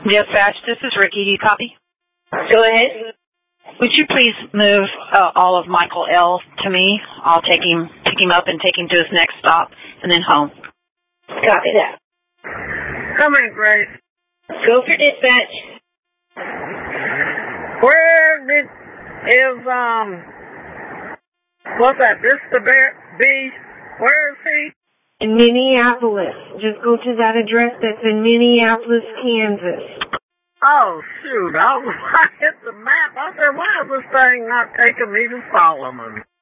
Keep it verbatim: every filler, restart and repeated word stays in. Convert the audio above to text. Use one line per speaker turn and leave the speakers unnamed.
Dispatch, this is Ricky. Do you copy?
Go ahead.
Would you please move uh, all of Michael L. to me? I'll take him, pick him up and take him to his next stop, and then home.
Copy that.
Come in, Grace.
Go for dispatch.
Where did, is, um, what's that, this the bear, B? Where is he?
In Minneapolis. Just go to that address that's in Minneapolis, Kansas.
Oh, shoot. I, was, I hit the map. I said, why is this thing not taking me to Solomon?